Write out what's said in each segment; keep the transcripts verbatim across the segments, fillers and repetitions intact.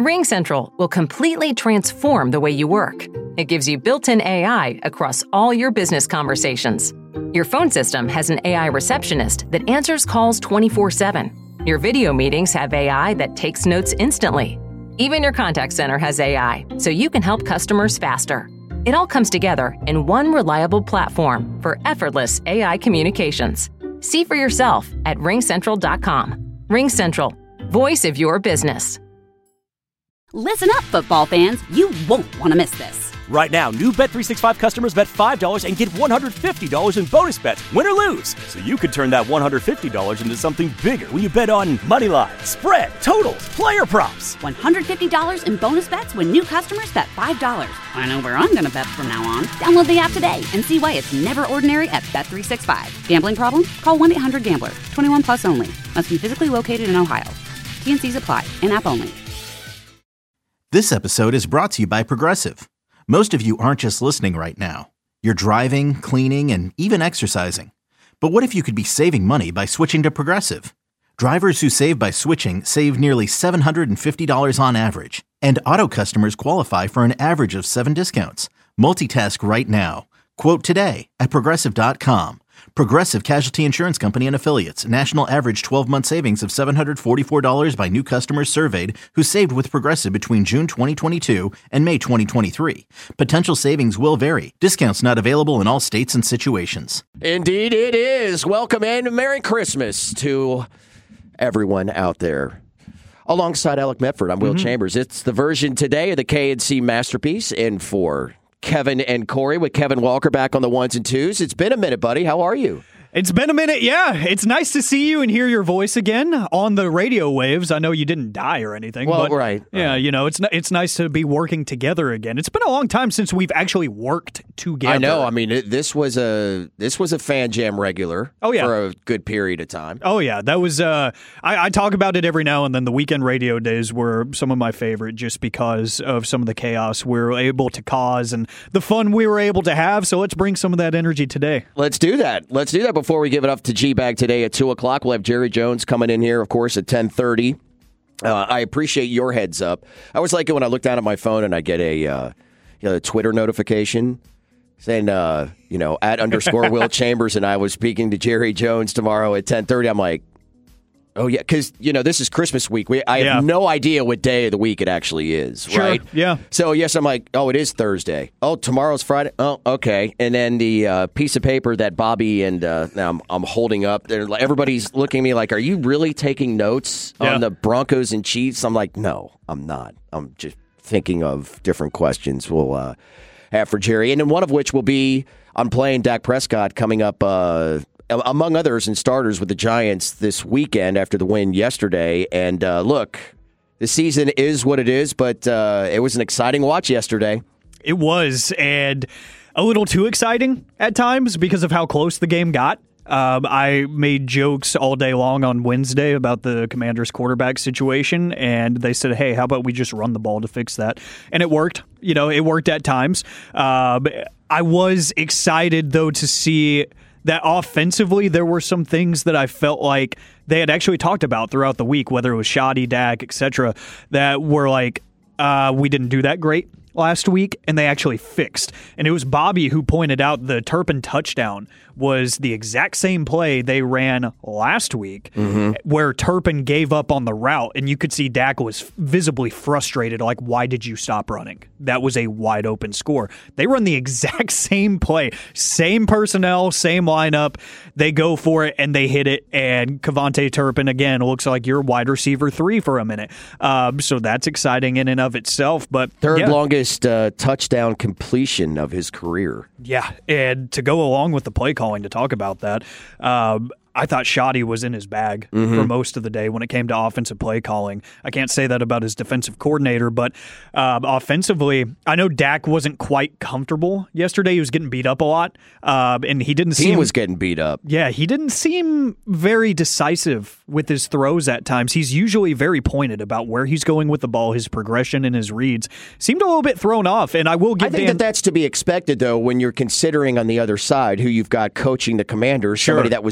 RingCentral will completely transform the way you work. It gives you built-in A I across all your business conversations. Your phone system has an A I receptionist that answers calls twenty-four seven. Your video meetings have A I that takes notes instantly. Even your contact center has A I, so you can help customers faster. It all comes together in one reliable platform for effortless A I communications. See for yourself at ring central dot com. RingCentral, voice of your business. Listen up, football fans. You won't want to miss this. Right now, new Bet three sixty-five customers bet five dollars and get one hundred fifty dollars in bonus bets, win or lose. So you could turn that one hundred fifty dollars into something bigger when you bet on money line, spread, totals, player props. one hundred fifty dollars in bonus bets when new customers bet five dollars. I know where I'm going to bet from now on. Download the app today and see why it's never ordinary at Bet three sixty-five. Gambling problem? Call one eight hundred gambler. twenty-one plus only. Must be physically located in Ohio. T and C's apply. In-app only. This episode is brought to you by Progressive. Most of you aren't just listening right now. You're driving, cleaning, and even exercising. But what if you could be saving money by switching to Progressive? Drivers who save by switching save nearly seven hundred fifty dollars on average. And auto customers qualify for an average of seven discounts. Multitask right now. Quote today at Progressive dot com. Progressive Casualty Insurance Company and Affiliates. National average twelve-month savings of seven hundred forty-four dollars by new customers surveyed who saved with Progressive between June twenty twenty-two and May twenty twenty-three. Potential savings will vary. Discounts not available in all states and situations. Indeed it is. Welcome and Merry Christmas to everyone out there. Alongside Alec Medford, I'm Will mm-hmm. Chambers. It's the version today of the K and C Masterpiece in for Kevin and Corey, with Kevin Walker back on the ones and twos. It's been a minute, buddy. How are you? It's been a minute, yeah. It's nice to see you and hear your voice again on the radio waves. I know you didn't die or anything. Well, but right. Yeah, right. you know, it's it's nice to be working together again. It's been a long time since we've actually worked together. I know. I mean, it, this was a this was a Fan Jam regular. Oh, yeah. For a good period of time. Oh yeah, that was. Uh, I, I talk about it every now and then. The weekend radio days were some of my favorite, just because of some of the chaos we were able to cause and the fun we were able to have. So let's bring some of that energy today. Let's do that. Let's do that before we give it up to G-Bag today at two o'clock. We'll have Jerry Jones coming in here, of course, at ten thirty. Uh, I appreciate your heads up. I always like it when I look down at my phone and I get a, uh, you know, a Twitter notification saying, uh, you know, at underscore Will Chambers, and I was speaking to Jerry Jones tomorrow at ten thirty. I'm like, oh, yeah, because, you know, this is Christmas week. We, I yeah. have no idea what day of the week it actually is, sure. right? Yeah. So, yes, I'm like, oh, it is Thursday. Oh, tomorrow's Friday. Oh, okay. And then the uh, piece of paper that Bobby and uh, now I'm, I'm holding up, everybody's looking at me like, are you really taking notes yeah. on the Broncos and Chiefs? I'm like, no, I'm not. I'm just thinking of different questions we'll uh, have for Jerry. And then one of which will be, I'm playing Dak Prescott coming up uh among others, and starters with the Giants this weekend after the win yesterday. And uh, look, the season is what it is, but uh, it was an exciting watch yesterday. It was, and a little too exciting at times because of how close the game got. Um, I made jokes all day long on Wednesday about the Commanders' quarterback situation, and they said, hey, how about we just run the ball to fix that? And it worked. You know, it worked at times. Uh, I was excited, though, to see that offensively, there were some things that I felt like they had actually talked about throughout the week, whether it was Shoddy, Dak, et cetera, that were like, uh, we didn't do that great last week, and they actually fixed. And it was Bobby who pointed out the Turpin touchdown was the exact same play they ran last week, mm-hmm. where Turpin gave up on the route, and you could see Dak was visibly frustrated, like, why did you stop running? That was a wide open score. They run the exact same play, same personnel, same lineup. They go for it, and they hit it, and Kevontae Turpin, again, looks like your wide receiver three for a minute. Um, so that's exciting in and of itself. But Third yeah. longest uh, touchdown completion of his career. Yeah, and to go along with the play calling to talk about that, um, I thought Shoddy was in his bag mm-hmm. for most of the day when it came to offensive play calling. I can't say that about his defensive coordinator, but uh, offensively, I know Dak wasn't quite comfortable yesterday. He was getting beat up a lot, uh, and he didn't seem... He was getting beat up. Yeah, he didn't seem very decisive with his throws at times. He's usually very pointed about where he's going with the ball, his progression and his reads. Seemed a little bit thrown off, and I will give I think Dan... that that's to be expected, though, when you're considering on the other side who you've got coaching the Commanders, sure. somebody that was in the building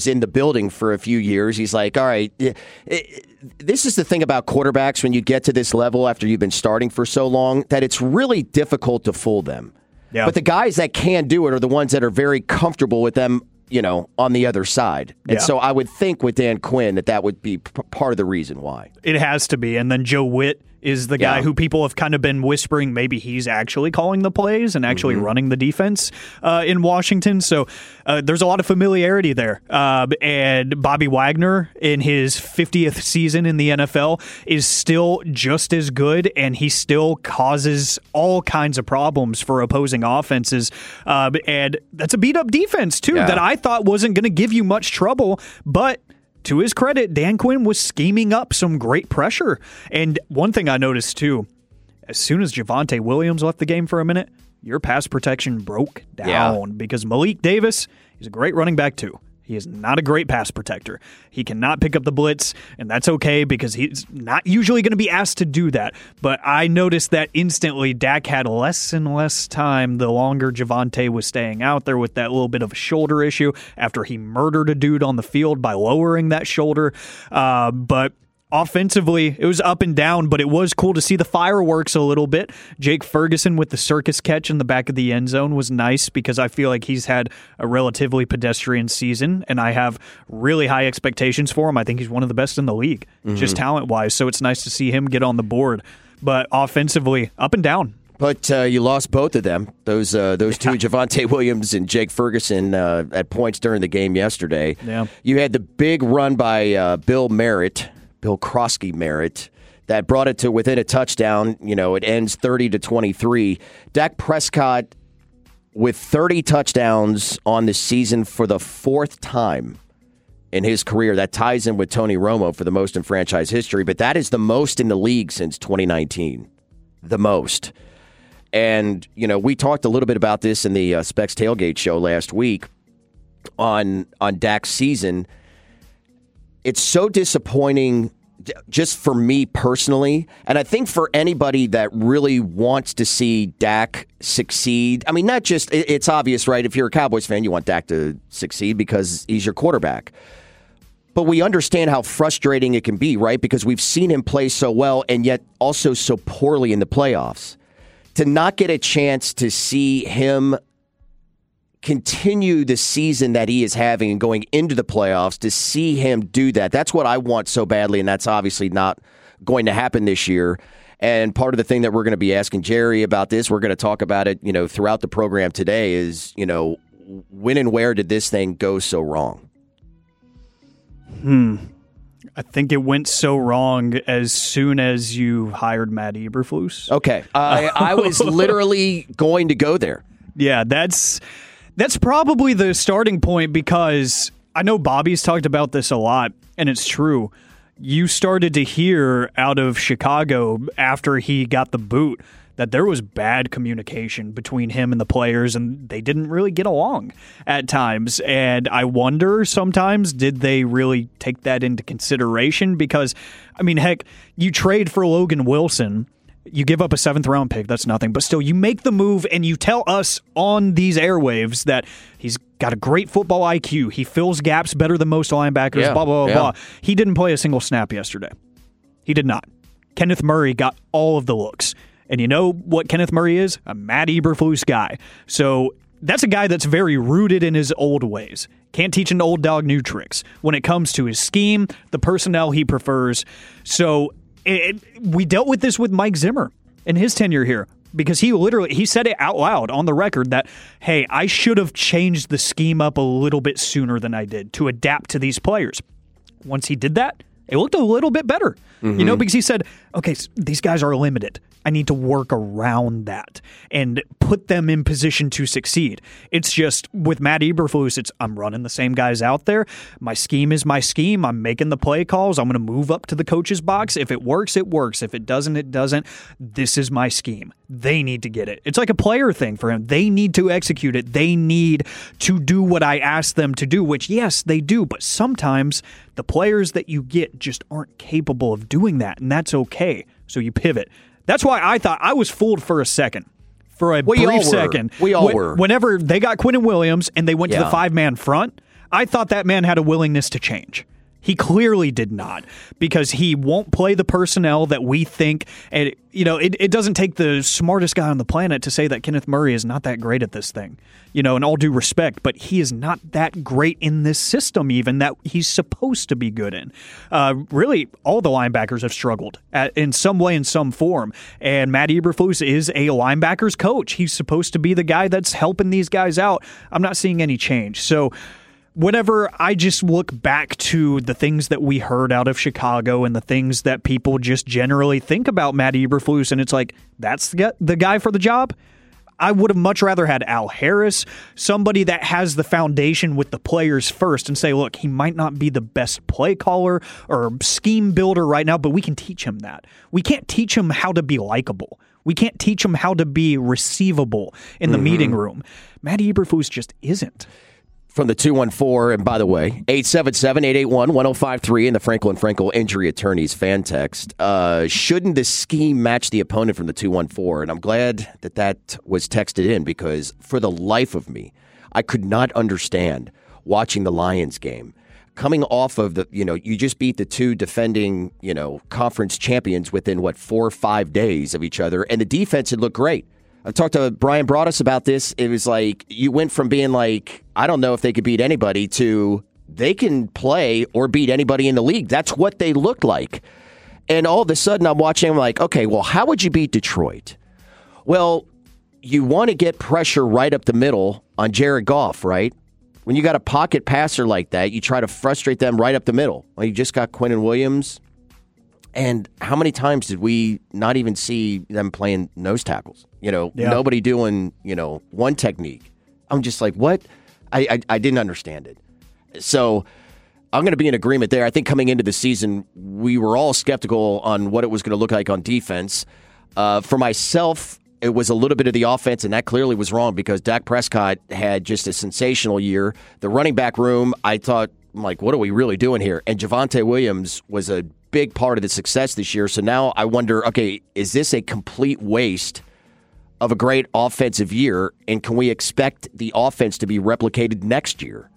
building for a few years. He's like, all right, it, it, this is the thing about quarterbacks when you get to this level after you've been starting for so long, that it's really difficult to fool them. Yeah. But the guys that can do it are the ones that are very comfortable with them, you know, on the other side. And yeah. so I would think with Dan Quinn that that would be p- part of the reason why. It has to be. And then Joe Witt is the guy yeah. who people have kind of been whispering maybe he's actually calling the plays and actually mm-hmm. running the defense uh, in Washington. So uh, there's a lot of familiarity there. Uh, and Bobby Wagner, in his fiftieth season in the N F L, is still just as good, and he still causes all kinds of problems for opposing offenses. Uh, and that's a beat-up defense, too, yeah. that I thought wasn't going to give you much trouble, but to his credit, Dan Quinn was scheming up some great pressure. And one thing I noticed, too, as soon as Javonte Williams left the game for a minute, your pass protection broke down yeah. because Malik Davis, he's a great running back, too. He is not a great pass protector. He cannot pick up the blitz, and that's okay because he's not usually going to be asked to do that. But I noticed that instantly Dak had less and less time the longer Javonte was staying out there with that little bit of a shoulder issue after he murdered a dude on the field by lowering that shoulder. Uh, but offensively, it was up and down, but it was cool to see the fireworks a little bit. Jake Ferguson with the circus catch in the back of the end zone was nice because I feel like he's had a relatively pedestrian season, and I have really high expectations for him. I think he's one of the best in the league, mm-hmm. just talent-wise, so it's nice to see him get on the board. But offensively, up and down. But uh, you lost both of them, those uh, those two, Javonte Williams and Jake Ferguson, uh, at points during the game yesterday. Yeah. You had the big run by uh, Bill Merritt, Bill Krosky Merritt, that brought it to within a touchdown. You know, it ends thirty to twenty-three. Dak Prescott with thirty touchdowns on the season for the fourth time in his career. That ties in with Tony Romo for the most in franchise history, but that is the most in the league since twenty nineteen. The most. And, you know, we talked a little bit about this in the uh, Specs Tailgate show last week on on Dak's season. It's so disappointing just for me personally, and I think for anybody that really wants to see Dak succeed. I mean, not just, it's obvious, right? If you're a Cowboys fan, you want Dak to succeed because he's your quarterback. But we understand how frustrating it can be, right? Because we've seen him play so well and yet also so poorly in the playoffs. To not get a chance to see him continue the season that he is having and going into the playoffs, to see him do that. That's what I want so badly, and that's obviously not going to happen this year. And part of the thing that we're going to be asking Jerry about this, we're going to talk about it, you know, throughout the program today is, you know, when and where did this thing go so wrong? Hmm. I think it went so wrong as soon as you hired Matt Eberflus. Okay. I, I was literally going to go there. Yeah, that's that's probably the starting point because I know Bobby's talked about this a lot, and it's true. You started to hear out of Chicago after he got the boot that there was bad communication between him and the players, and they didn't really get along at times. And I wonder sometimes, did they really take that into consideration? Because, I mean, heck, you trade for Logan Wilson, you give up a seventh round pick, that's nothing, but still, you make the move and you tell us on these airwaves that he's got a great football I Q, he fills gaps better than most linebackers, yeah, blah, blah, blah, yeah. blah. He didn't play a single snap yesterday. He did not. Kenneth Murray got all of the looks. And you know what Kenneth Murray is? A Matt Eberflus guy. So that's a guy that's very rooted in his old ways. Can't teach an old dog new tricks when it comes to his scheme, the personnel he prefers. So it, it, we dealt with this with Mike Zimmer in his tenure here because he literally he said it out loud on the record that, hey, I should have changed the scheme up a little bit sooner than I did to adapt to these players. Once he did that, it looked a little bit better, mm-hmm. you know, because he said, okay, these guys are limited. I need to work around that and put them in position to succeed. It's just with Matt Eberflus, it's I'm running the same guys out there. My scheme is my scheme. I'm making the play calls. I'm going to move up to the coach's box. If it works, it works. If it doesn't, it doesn't. This is my scheme. They need to get it. It's like a player thing for him. They need to execute it. They need to do what I ask them to do, which, yes, they do. But sometimes the players that you get just aren't capable of doing that, and that's okay. So you pivot. That's why I thought I was fooled for a second. For a we brief all second. We all when, were. Whenever they got Quinnen Williams and they went yeah. to the five-man front, I thought that man had a willingness to change. He clearly did not, because he won't play the personnel that we think. And, you know, it, it doesn't take the smartest guy on the planet to say that Kenneth Murray is not that great at this thing, you know, in all due respect. But he is not that great in this system, even that he's supposed to be good in. Uh, really, all the linebackers have struggled at, in some way, in some form. And Matt Eberflus is a linebackers coach. He's supposed to be the guy that's helping these guys out. I'm not seeing any change. So, whenever I just look back to the things that we heard out of Chicago and the things that people just generally think about Matt Eberflus, and it's like, that's the the guy for the job, I would have much rather had Al Harris, somebody that has the foundation with the players first, and say, look, he might not be the best play caller or scheme builder right now, but we can teach him that. We can't teach him how to be likable. We can't teach him how to be receivable in the mm-hmm. meeting room. Matt Eberflus just isn't. From the two one four, and by the way, eight seven seven, eight eight one, one oh five three in the Franklin Frankel Injury Attorneys fan text. Uh, shouldn't the scheme match the opponent from the two one four? And I'm glad that that was texted in, because for the life of me, I could not understand watching the Lions game. Coming off of the, you know, you just beat the two defending, you know, conference champions within, what, four or five days of each other, and the defense had looked great. I talked to Brian Broaddus about this. It was like you went from being like, I don't know if they could beat anybody, to they can play or beat anybody in the league. That's what they looked like. And all of a sudden I'm watching, I'm like, okay, well, how would you beat Detroit? Well, you want to get pressure right up the middle on Jared Goff, right? When you got a pocket passer like that, you try to frustrate them right up the middle. Well, you just got Quinnen Williams. And how many times did we not even see them playing nose tackles? You know, yeah. Nobody doing, you know, one technique. I'm just like, what? I, I, I didn't understand it. So I'm going to be in agreement there. I think coming into the season, we were all skeptical on what it was going to look like on defense. Uh, for myself, it was a little bit of the offense, and that clearly was wrong, because Dak Prescott had just a sensational year. The running back room, I thought, I'm like, what are we really doing here? And Javonte Williams was a big part of the success this year. So now I wonder, okay, is this a complete waste of a great offensive year? And can we expect the offense to be replicated next year?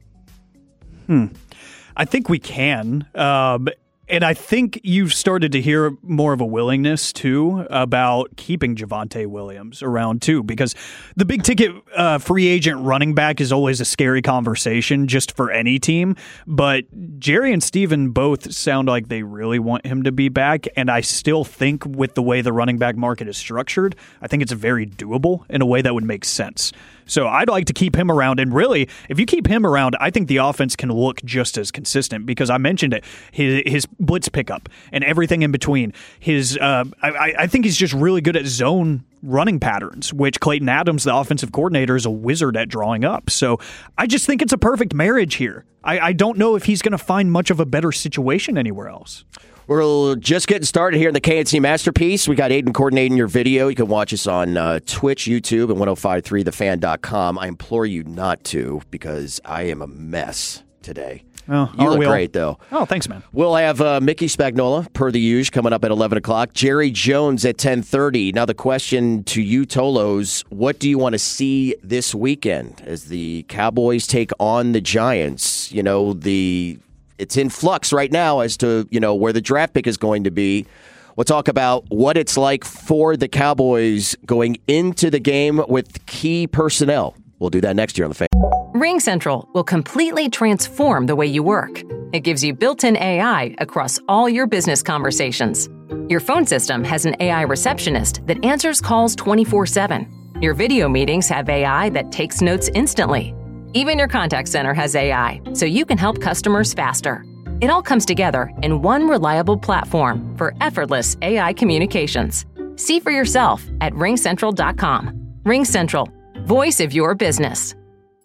Hmm. I think we can. Um, and I think you've started to hear more of a willingness, too, about keeping Javonte Williams around, too, because the big ticket uh, free agent running back is always a scary conversation just for any team. But Jerry and Steven both sound like they really want him to be back. And I still think with the way the running back market is structured, I think it's very doable in a way that would make sense. So I'd like to keep him around. And really, if you keep him around, I think the offense can look just as consistent, because I mentioned it, his, his blitz pickup and everything in between. His, uh, I, I think he's just really good at zone running patterns, which Clayton Adams, the offensive coordinator, is a wizard at drawing up. So I just think it's a perfect marriage here. I, I don't know if he's going to find much of a better situation anywhere else. We're just getting started here in the K N C Masterpiece. We got Aiden coordinating your video. You can watch us on uh, Twitch, YouTube, and ten fifty-three the fan dot com. I implore you not to, because I am a mess today. Oh, you look we great, though. Oh, thanks, man. We'll have uh, Mickey Spagnola, per the usual, coming up at eleven o'clock. Jerry Jones at ten thirty. Now, the question to you, Tolos, what do you want to see this weekend as the Cowboys take on the Giants? You know, the... It's in flux right now as to, you know, where the draft pick is going to be. We'll talk about what it's like for the Cowboys going into the game with key personnel. We'll do that next year on the Fan. RingCentral will completely transform the way you work. It gives you built-in A I across all your business conversations. Your phone system has an A I receptionist that answers calls twenty-four seven. Your video meetings have A I that takes notes instantly. Even your contact center has A I, so you can help customers faster. It all comes together in one reliable platform for effortless A I communications. See for yourself at ring central dot com. RingCentral, voice of your business.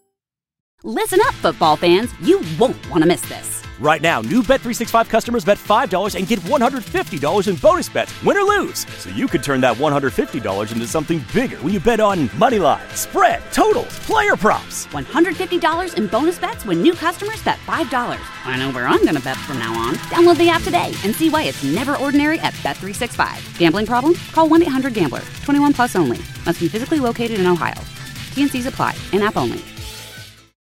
Listen up, football fans. You won't want to miss this. Right now, new Bet three sixty-five customers bet five dollars and get one hundred fifty dollars in bonus bets, win or lose. So you could turn that one hundred fifty dollars into something bigger when you bet on money line, spread, totals, player props. one hundred fifty dollars in bonus bets when new customers bet five dollars. I know where I'm going to bet from now on. Download the app today and see why it's never ordinary at Bet three sixty-five. Gambling problem? Call one eight hundred gambler. twenty-one plus only. Must be physically located in Ohio. T and C's apply. In-app only.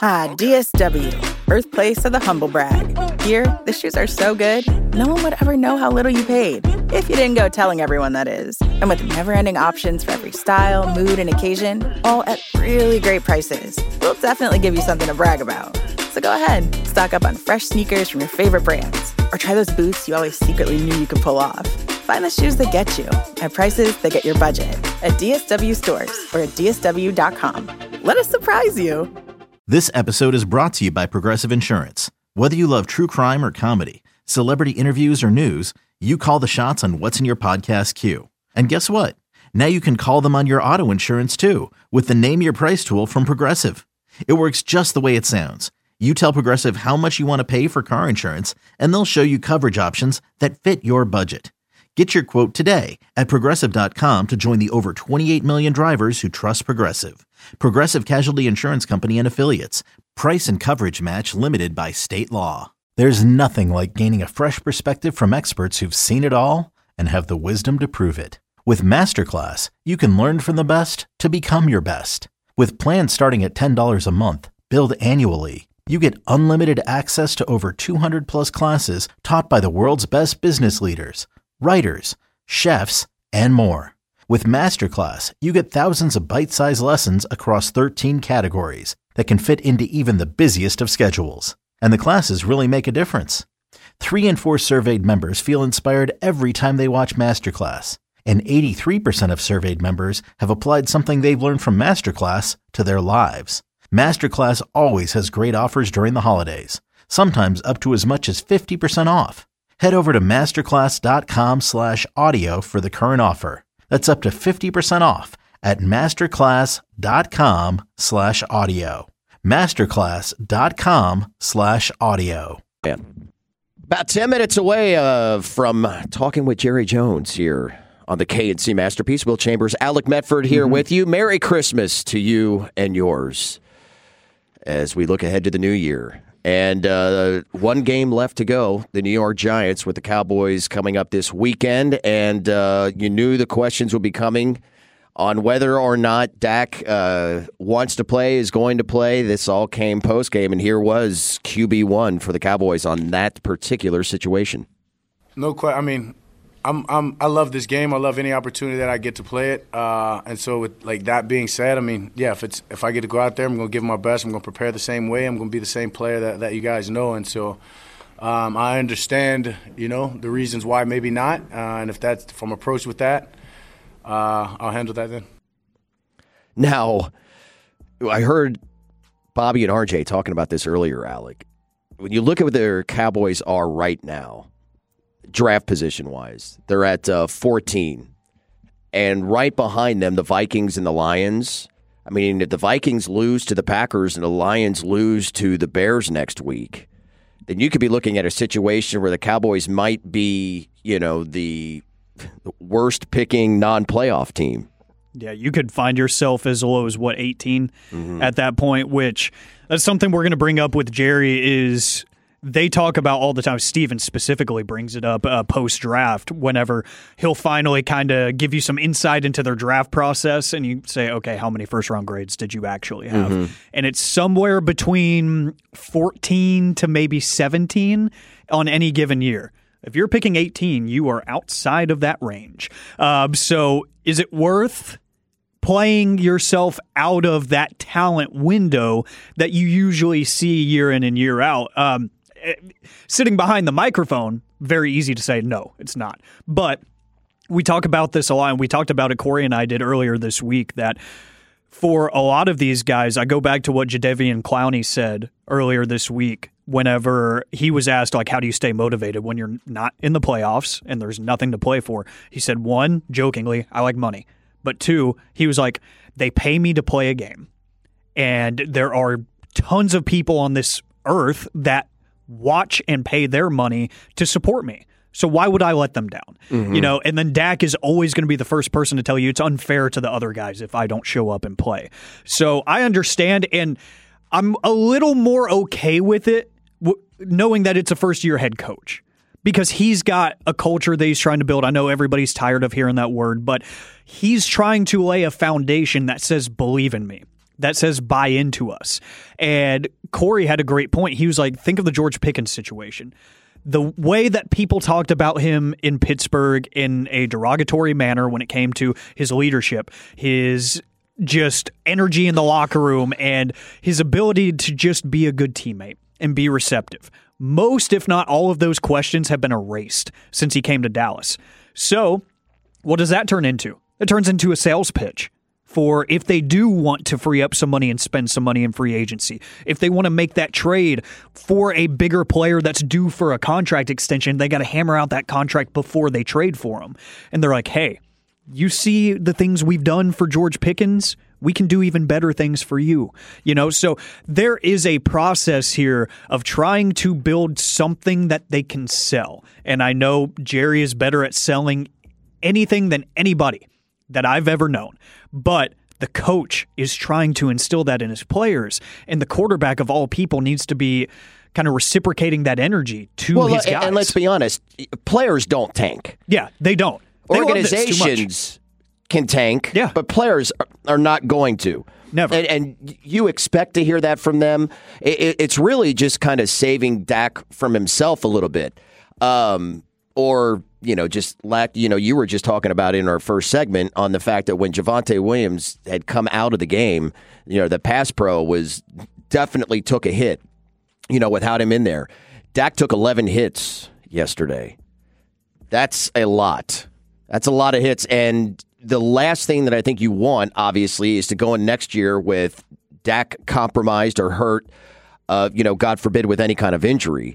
Ah, D S W, birthplace of the humble brag. Here, the shoes are so good, no one would ever know how little you paid. If you didn't go telling everyone, that is. And with never-ending options for every style, mood, and occasion, all at really great prices, we'll definitely give you something to brag about. So go ahead, stock up on fresh sneakers from your favorite brands, or try those boots you always secretly knew you could pull off. Find the shoes that get you at prices that get your budget at D S W stores or at D S W dot com. Let us surprise you. This episode is brought to you by Progressive Insurance. Whether you love true crime or comedy, celebrity interviews or news, you call the shots on what's in your podcast queue. And guess what? Now you can call them on your auto insurance too with the Name Your Price tool from Progressive. It works just the way it sounds. You tell Progressive how much you want to pay for car insurance, and they'll show you coverage options that fit your budget. Get your quote today at Progressive dot com to join the over twenty-eight million drivers who trust Progressive. Progressive Casualty Insurance Company and Affiliates. Price and coverage match limited by state law. There's nothing like gaining a fresh perspective from experts who've seen it all and have the wisdom to prove it. With Masterclass, you can learn from the best to become your best. With plans starting at ten dollars a month, billed annually, you get unlimited access to over two hundred plus classes taught by the world's best business leaders, writers, chefs, and more. With Masterclass, you get thousands of bite-sized lessons across thirteen categories that can fit into even the busiest of schedules. And the classes really make a difference. Three in four surveyed members feel inspired every time they watch Masterclass. And eighty-three percent of surveyed members have applied something they've learned from Masterclass to their lives. Masterclass always has great offers during the holidays, sometimes up to as much as fifty percent off. Head over to masterclass.com slash audio for the current offer. That's up to fifty percent off at masterclass.com slash audio. Masterclass.com slash audio. About ten minutes away uh, from talking with Jerry Jones here on the K and C Masterpiece. Will Chambers, Alec Medford here mm-hmm. with you. Merry Christmas to you and yours as we look ahead to the new year. And uh, one game left to go, the New York Giants with the Cowboys coming up this weekend. And uh, you knew the questions would be coming on whether or not Dak uh, wants to play, is going to play. This all came post-game, and here was Q B one for the Cowboys on that particular situation. No question. I mean, I'm, I'm, I love this game. I love any opportunity that I get to play it. Uh, and so with like that being said, I mean, yeah, if it's if I get to go out there, I'm going to give my best. I'm going to prepare the same way. I'm going to be the same player that, that you guys know. And so um, I understand, you know, the reasons why maybe not. Uh, and if that's if I'm approached with that, uh, I'll handle that then. Now, I heard Bobby and R J talking about this earlier, Alec. When you look at what their Cowboys are right now, draft position-wise, they're at uh, fourteen. And right behind them, the Vikings and the Lions. I mean, if the Vikings lose to the Packers and the Lions lose to the Bears next week, then you could be looking at a situation where the Cowboys might be, you know, the worst-picking non-playoff team. Yeah, you could find yourself as low as, what, eighteen mm-hmm. at that point, which that's something we're going to bring up with Jerry is they talk about all the time. Steven specifically brings it up uh, post-draft whenever he'll finally kind of give you some insight into their draft process, and you say, okay, how many first-round grades did you actually have? Mm-hmm. And it's somewhere between fourteen to maybe seventeen on any given year. If you're picking eighteen, you are outside of that range. Uh, so is it worth playing yourself out of that talent window that you usually see year in and year out? Um, sitting behind the microphone, very easy to say, no, it's not. But we talk about this a lot, and we talked about it, Corey and I did earlier this week, that for a lot of these guys, I go back to what Jadeveon Clowney said earlier this week whenever he was asked, like, how do you stay motivated when you're not in the playoffs and there's nothing to play for? He said, one, jokingly, I like money. But two, he was like, they pay me to play a game. And there are tons of people on this earth that watch and pay their money to support me. So why would I let them down? Mm-hmm. You know, and then Dak is always going to be the first person to tell you it's unfair to the other guys if I don't show up and play. So I understand, and I'm a little more okay with it, w- knowing that it's a first-year head coach. Because he's got a culture that he's trying to build. I know everybody's tired of hearing that word, but he's trying to lay a foundation that says, believe in me. that says buy into us. And Corey had a great point. He was like, think of the George Pickens situation. The way that people talked about him in Pittsburgh in a derogatory manner when it came to his leadership, his just energy in the locker room, and his ability to just be a good teammate and be receptive. Most, if not all of those questions have been erased since he came to Dallas. So what does that turn into? It turns into a sales pitch for if they do want to free up some money and spend some money in free agency, if they want to make that trade for a bigger player that's due for a contract extension, they got to hammer out that contract before they trade for him. And they're like, hey, you see the things we've done for George Pickens? We can do even better things for you. You know, so there is a process here of trying to build something that they can sell. And I know Jerry is better at selling anything than anybody that I've ever known. But the coach is trying to instill that in his players, and the quarterback of all people needs to be kind of reciprocating that energy to well, his guys. And let's be honest, players don't tank. Yeah, they don't. They Organizations can tank, yeah. but players are not going to. Never. And, and you expect to hear that from them. It, it's really just kind of saving Dak from himself a little bit. Um, or, you know, just lack, you know, you were just talking about in our first segment on the fact that when Javonte Williams had come out of the game, you know, the pass pro was definitely took a hit, you know, without him in there. Dak took eleven hits yesterday. That's a lot. That's a lot of hits. And the last thing that I think you want, obviously, is to go in next year with Dak compromised or hurt, uh, you know, God forbid, with any kind of injury.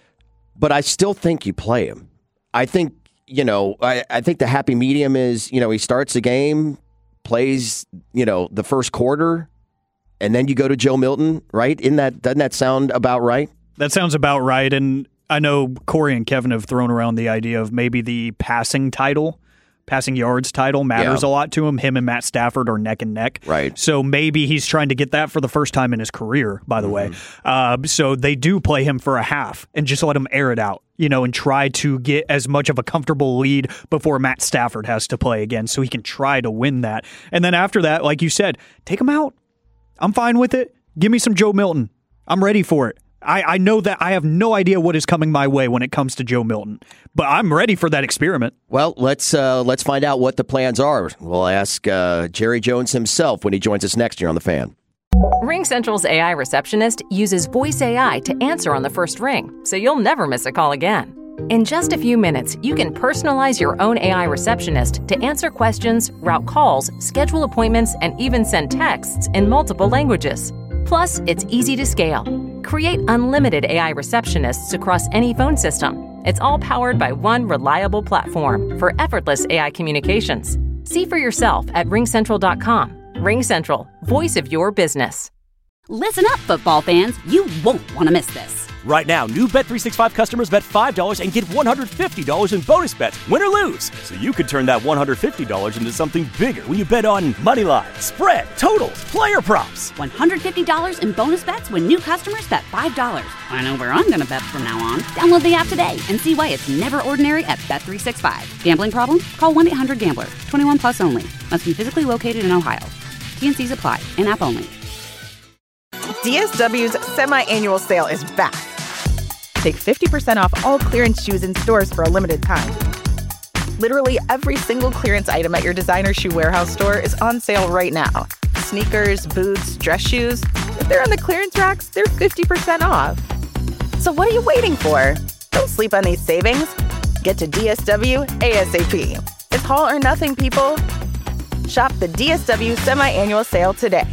But I still think you play him. I think, you know, I, I think the happy medium is, you know, he starts the game, plays, you know, the first quarter, and then you go to Joe Milton, right? Isn't that, doesn't that sound about right? That sounds about right. And I know Corey and Kevin have thrown around the idea of maybe the passing title, passing yards title matters Yeah. a lot to him. Him and Matt Stafford are neck and neck. Right. So maybe he's trying to get that for the first time in his career, by the mm-hmm. way. Uh, so they do play him for a half and just let him air it out, you know, and try to get as much of a comfortable lead before Matt Stafford has to play again so he can try to win that. And then after that, like you said, take him out. I'm fine with it. Give me some Joe Milton. I'm ready for it. I, I know that I have no idea what is coming my way when it comes to Joe Milton, but I'm ready for that experiment. Well, let's uh, let's find out what the plans are. We'll ask uh, Jerry Jones himself when he joins us next year on The Fan. RingCentral's A I receptionist uses voice A I to answer on the first ring, so you'll never miss a call again. In just a few minutes, you can personalize your own A I receptionist to answer questions, route calls, schedule appointments, and even send texts in multiple languages. Plus, it's easy to scale. Create unlimited A I receptionists across any phone system. It's all powered by one reliable platform for effortless A I communications. See for yourself at ring central dot com. RingCentral, voice of your business. Listen up, football fans. You won't want to miss this. Right now, new Bet three sixty-five customers bet five dollars and get one hundred fifty dollars in bonus bets, win or lose. So you could turn that one hundred fifty dollars into something bigger when you bet on money line, spread, totals, player props. one hundred fifty dollars in bonus bets when new customers bet five dollars. I know where I'm going to bet from now on. Download the app today and see why it's never ordinary at Bet three sixty-five. Gambling problem? Call one eight hundred gambler. twenty-one plus only. Must be physically located in Ohio. T N Cs apply. In-app only. D S W's semi-annual sale is back. Take fifty percent off all clearance shoes in stores for a limited time. Literally every single clearance item at your designer shoe warehouse store is on sale right now. Sneakers, boots, dress shoes. If they're on the clearance racks, they're fifty percent off. So what are you waiting for? Don't sleep on these savings. Get to D S W ASAP. It's all or nothing, people. Shop the D S W semi-annual sale today.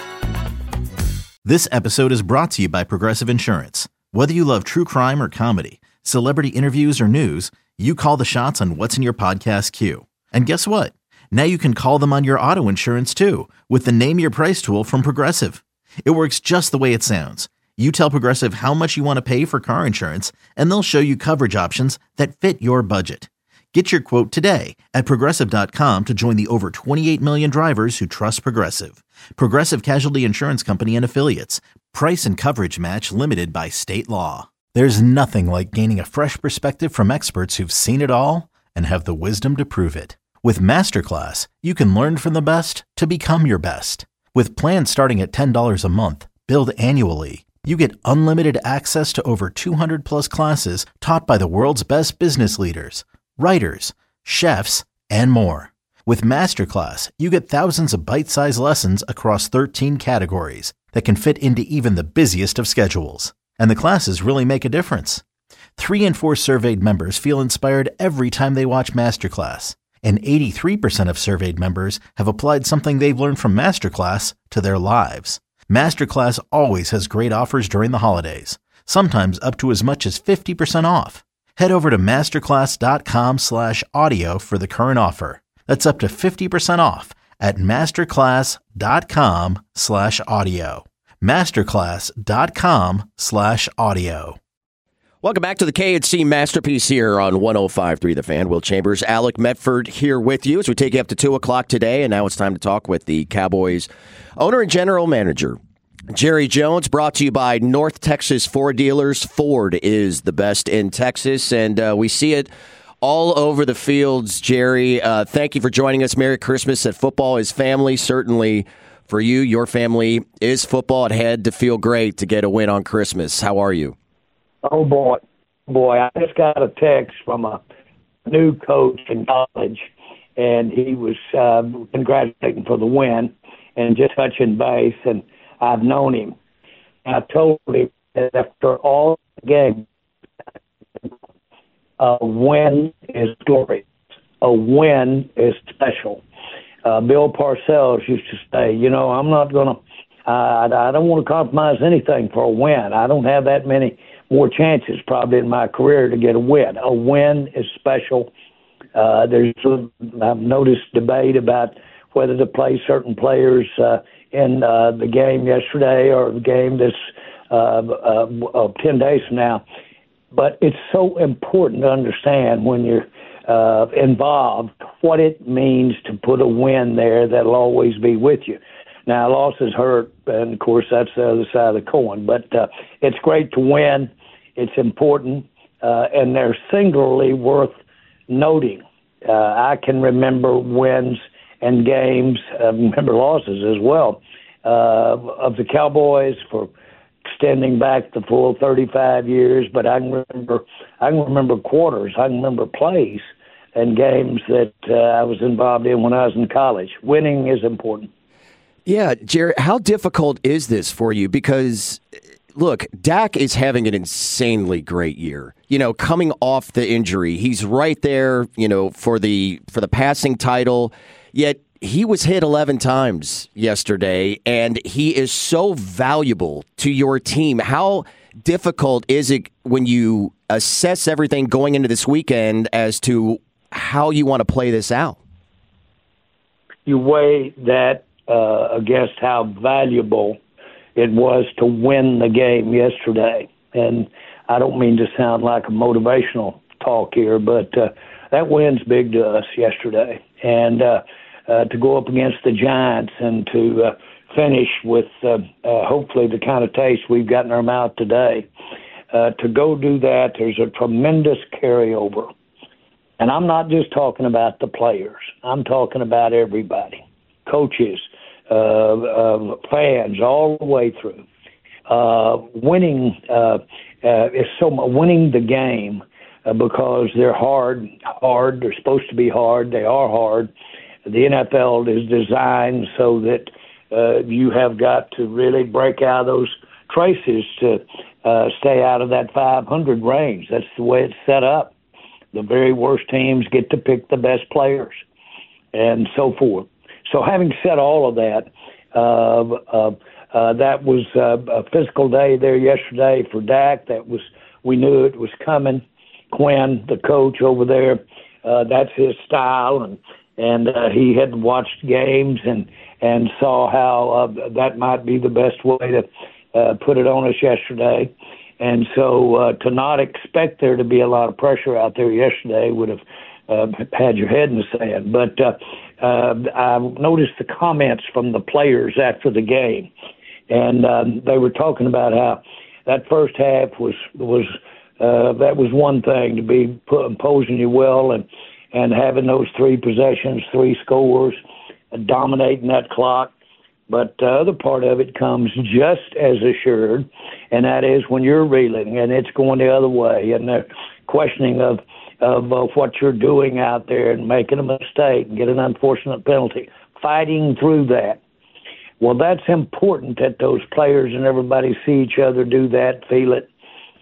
This episode is brought to you by Progressive Insurance. Whether you love true crime or comedy, celebrity interviews or news, you call the shots on what's in your podcast queue. And guess what? Now you can call them on your auto insurance too with the Name Your Price tool from Progressive. It works just the way it sounds. You tell Progressive how much you want to pay for car insurance, and they'll show you coverage options that fit your budget. Get your quote today at Progressive dot com to join the over twenty-eight million drivers who trust Progressive. Progressive Casualty Insurance Company and Affiliates. Price and coverage match limited by state law. There's nothing like gaining a fresh perspective from experts who've seen it all and have the wisdom to prove it. With Masterclass, you can learn from the best to become your best. With plans starting at ten dollars a month, billed annually, you get unlimited access to over two hundred plus classes taught by the world's best business leaders, writers, chefs, and more. With Masterclass, you get thousands of bite-sized lessons across thirteen categories that can fit into even the busiest of schedules. And the classes really make a difference. Three in four surveyed members feel inspired every time they watch Masterclass. And eighty-three percent of surveyed members have applied something they've learned from Masterclass to their lives. Masterclass always has great offers during the holidays, sometimes up to as much as fifty percent off. Head over to masterclass.com slash audio for the current offer. That's up to fifty percent off at masterclass.com slash audio. Masterclass.com slash audio. Welcome back to the K and C Masterpiece here on one oh five point three The Fan. Will Chambers, Alec Medford here with you as we take you up to two o'clock today. And now it's time to talk with the Cowboys owner and general manager, Jerry Jones, brought to you by North Texas Ford Dealers. Ford is the best in Texas, and uh, we see it all over the fields. Jerry, uh, thank you for joining us. Merry Christmas. That football is family. Certainly for you, your family is football. It had to feel great to get a win on Christmas. How are you? Oh, boy. Boy, I just got a text from a new coach in college, and he was uh, congratulating for the win and just touching base, and I've known him. I told him that after all the games, a win is glorious. A win is special. Uh, Bill Parcells used to say, you know, I'm not going to, I I don't want to compromise anything for a win. I don't have that many more chances probably in my career to get a win. A win is special. Uh, there's, I've noticed debate about whether to play certain players uh, in uh, the game yesterday or the game this uh, uh, uh, ten days from now. But it's so important to understand when you're uh, involved what it means to put a win there that'll always be with you. Now, losses hurt, and, of course, that's the other side of the coin. But uh, it's great to win. It's important, uh, and they're singularly worth noting. Uh, I can remember wins and games, uh, remember losses as well, uh, of the Cowboys for extending back the full thirty-five years. But I can remember, I can remember quarters. I can remember plays and games that uh, I was involved in when I was in college. Winning is important. Yeah, Jerry, how difficult is this for you? Because, look, Dak is having an insanely great year. You know, coming off the injury, he's right there, you know, for the for the passing title. Yet he was hit eleven times yesterday, and he is so valuable to your team. How difficult is it when you assess everything going into this weekend as to how you want to play this out? You weigh that uh, against how valuable it was to win the game yesterday. And I don't mean to sound like a motivational talk here, but uh, that win's big to us yesterday. And uh, uh, to go up against the Giants and to uh, finish with uh, uh, hopefully the kind of taste we've got in our mouth today, uh, to go do that, there's a tremendous carryover. And I'm not just talking about the players. I'm talking about everybody, coaches, uh, uh, fans, all the way through. Uh, winning uh, uh, is so much, winning the game uh, because they're hard, hard. They're supposed to be hard. They are hard. The N F L is designed so that uh, you have got to really break out of those traces to uh, stay out of that five hundred range. That's the way it's set up. The very worst teams get to pick the best players and so forth. So having said all of that, uh, uh, uh, that was uh, a physical day there yesterday for Dak. That was, we knew it was coming. Quinn, the coach over there, uh, that's his style, and and uh, he had watched games and and saw how uh, that might be the best way to uh, put it on us yesterday. And so uh, to not expect there to be a lot of pressure out there yesterday would have uh, had your head in the sand. But uh, uh, I noticed the comments from the players after the game, and um, they were talking about how that first half was was uh, that was one thing, to be put, imposing you well and and having those three possessions, three scores, uh, dominating that clock. But the other part of it comes just as assured, and that is when you're reeling and it's going the other way, and the questioning of of uh, what you're doing out there and making a mistake and get an unfortunate penalty, fighting through that. Well, that's important that those players and everybody see each other do that, feel it.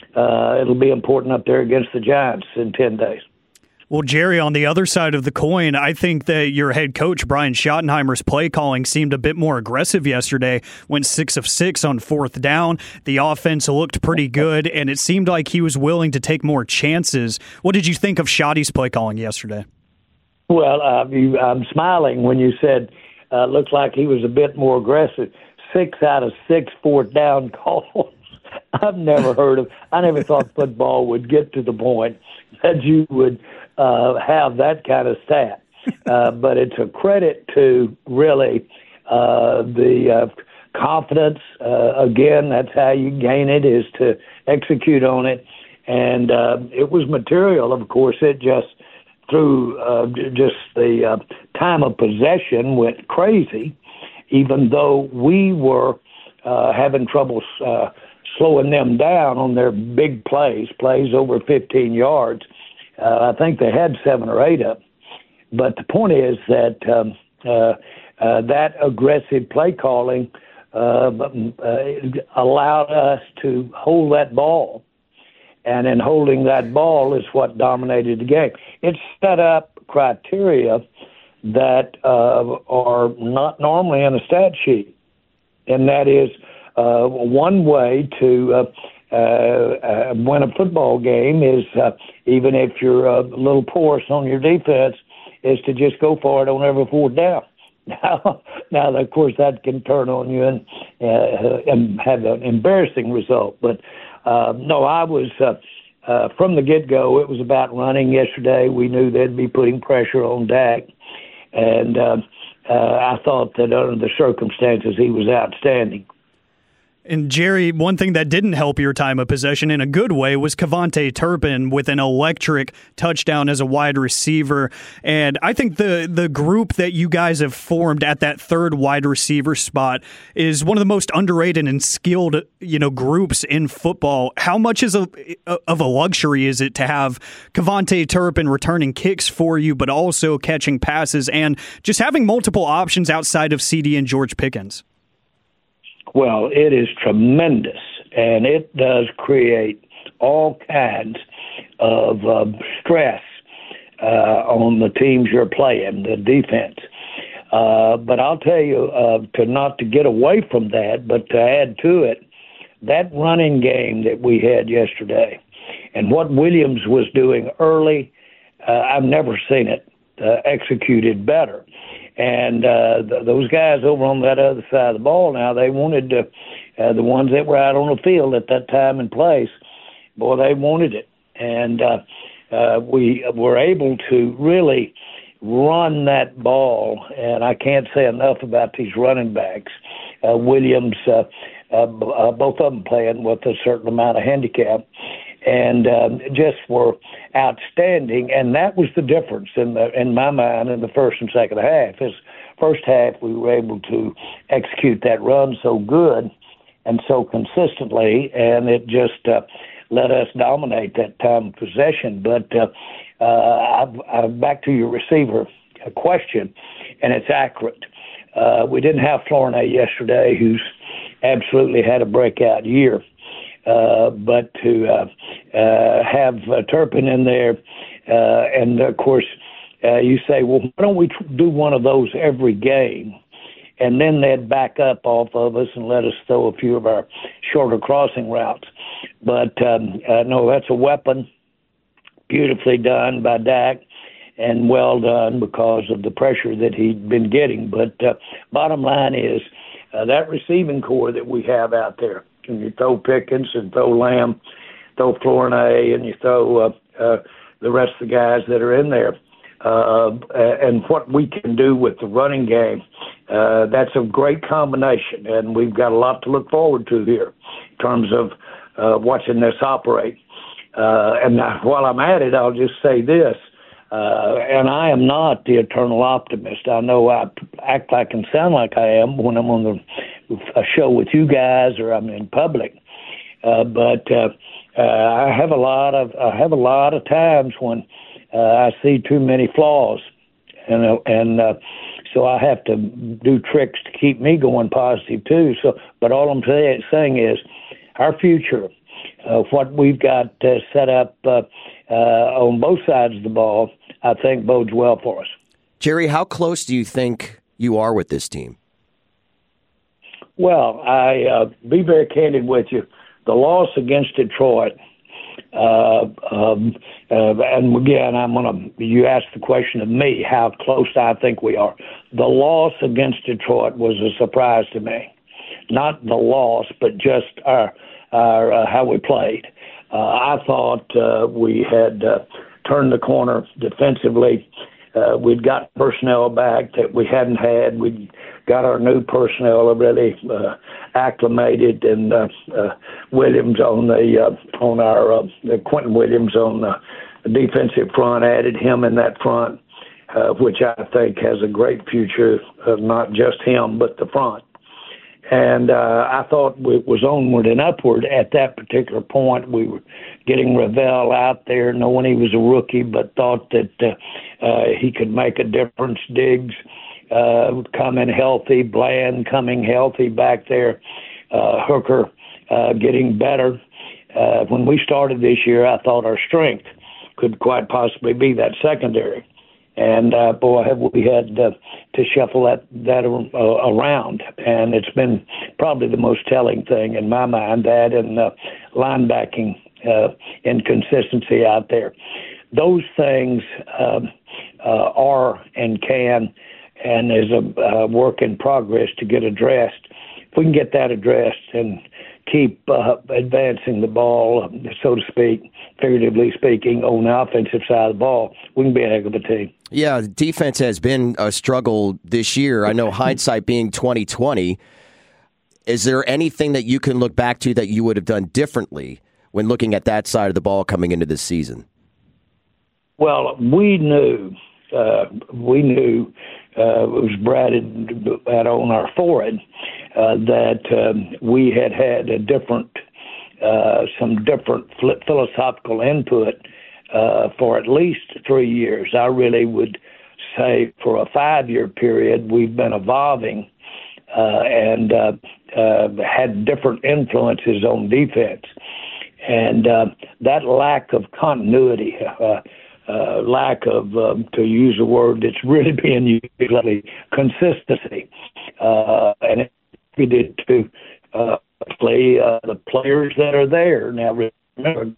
Uh, it'll be important up there against the Giants in ten days. Well, Jerry, on the other side of the coin, I think that your head coach, Brian Schottenheimer's play calling seemed a bit more aggressive yesterday. Went six of six on fourth down. The offense looked pretty good, and it seemed like he was willing to take more chances. What did you think of Schotty's play calling yesterday? Well, uh, you, I'm smiling when you said uh, looked like he was a bit more aggressive. Six out of six fourth down calls. I've never heard of. I never thought football would get to the point that you would uh, have that kind of stat. Uh, but it's a credit to really uh, the uh, confidence. Uh, again, that's how you gain it, is to execute on it. And uh, it was material, of course. It just through uh, just the uh, time of possession went crazy, even though we were uh, having trouble uh, slowing them down on their big plays, plays over fifteen yards. Uh, I think they had seven or eight of them. But the point is that um, uh, uh, that aggressive play calling uh, uh, allowed us to hold that ball. And in holding that ball is what dominated the game. It set up criteria that uh, are not normally in a stat sheet. And that is uh, one way to uh, uh, uh, win a football game is, uh, even if you're a little porous on your defense, is to just go for it on every fourth down. Now, now of course, that can turn on you and, uh, and have an embarrassing result. But uh, no, I was uh, uh, from the get-go. It was about running yesterday. We knew they'd be putting pressure on Dak, and uh, uh, I thought that under the circumstances, he was outstanding. And, Jerry, one thing that didn't help your time of possession in a good way was KaVontae Turpin with an electric touchdown as a wide receiver. And I think the the group that you guys have formed at that third wide receiver spot is one of the most underrated and skilled, you know, groups in football. How much is a, of a luxury is it to have KaVontae Turpin returning kicks for you, but also catching passes and just having multiple options outside of C D and George Pickens? Well, it is tremendous, and it does create all kinds of uh, stress uh, on the teams you're playing, the defense. Uh, but I'll tell you, uh, to not to get away from that, but to add to it, that running game that we had yesterday and what Williams was doing early, uh, I've never seen it uh, executed better. And uh, th- those guys over on that other side of the ball now, they wanted to, uh, the ones that were out on the field at that time and place, boy, they wanted it. And uh, uh, we were able to really run that ball. And I can't say enough about these running backs. Uh, Williams, uh, uh, uh, both of them playing with a certain amount of handicap, and um, just were outstanding. And that was the difference in the in my mind in the first and second half. Is first half we were able to execute that run so good and so consistently, and it just uh, let us dominate that time of possession. But uh, uh, I, I, back to your receiver question, and it's accurate. Uh, we didn't have Flournoy yesterday, who's absolutely had a breakout year. Uh, but to uh, uh, have uh, Turpin in there, uh, and of course, uh, you say, well, why don't we do one of those every game? And then they'd back up off of us and let us throw a few of our shorter crossing routes. But um, uh, no, that's a weapon, beautifully done by Dak, and well done because of the pressure that he'd been getting. But uh, bottom line is uh, that receiving core that we have out there. And you throw Pickens and throw Lamb, throw Flournoy, and you throw uh, uh, the rest of the guys that are in there. Uh, and what we can do with the running game, uh, that's a great combination. And we've got a lot to look forward to here in terms of uh, watching this operate. Uh, and now, while I'm at it, I'll just say this. Uh, and I am not the eternal optimist. I know I act like and sound like I am when I'm on the a show with you guys or I'm in public. Uh, but uh, uh, I have a lot of I have a lot of times when uh, I see too many flaws, and uh, and uh, so I have to do tricks to keep me going positive too. So, but all I'm say, saying is, our future, uh, what we've got uh, set up uh, uh, on both sides of the ball, I think bodes well for us. Jerry, how close do you think you are with this team? Well, I uh, be very candid with you. The loss against Detroit, uh, um, uh, and again, I'm gonna. You asked the question of me, how close I think we are. The loss against Detroit was a surprise to me. Not the loss, but just our, our uh, how we played. Uh, I thought uh, we had uh, turned the corner defensively. Uh, we'd got personnel back that we hadn't had. We'd got our new personnel really uh, acclimated, and uh, uh, Williams on the uh, on our uh, Quentin Williams on the defensive front, added him in that front, uh, which I think has a great future. Uh, not just him, but the front. And uh, I thought it was onward and upward at that particular point. We were getting Ravel out there, knowing he was a rookie, but thought that uh, uh, he could make a difference. Diggs uh, coming healthy, Bland coming healthy back there, uh, Hooker uh, getting better. Uh, when we started this year, I thought our strength could quite possibly be that secondary. And, uh, boy, have we had uh, to shuffle that, that uh, around. And it's been probably the most telling thing in my mind, that and uh, linebacking uh, inconsistency out there. Those things uh, uh, are and can and is a uh, work in progress to get addressed. If we can get that addressed and keep uh, advancing the ball, so to speak, figuratively speaking, on the offensive side of the ball, we can be a heck of a team. Yeah, defense has been a struggle this year. I know hindsight being twenty twenty. Is there anything that you can look back to that you would have done differently when looking at that side of the ball coming into this season? Well, we knew, uh, we knew uh, it was branded out on our forehead uh, that um, we had had a different, uh, some different philosophical input uh, for at least three years. I really would say for a five-year period, we've been evolving uh, and uh, uh, had different influences on defense. And uh, that lack of continuity, uh, uh, lack of, um, to use a word that's really being used lately, consistency, uh, and it did to uh, play uh, the players that are there. Now, remember,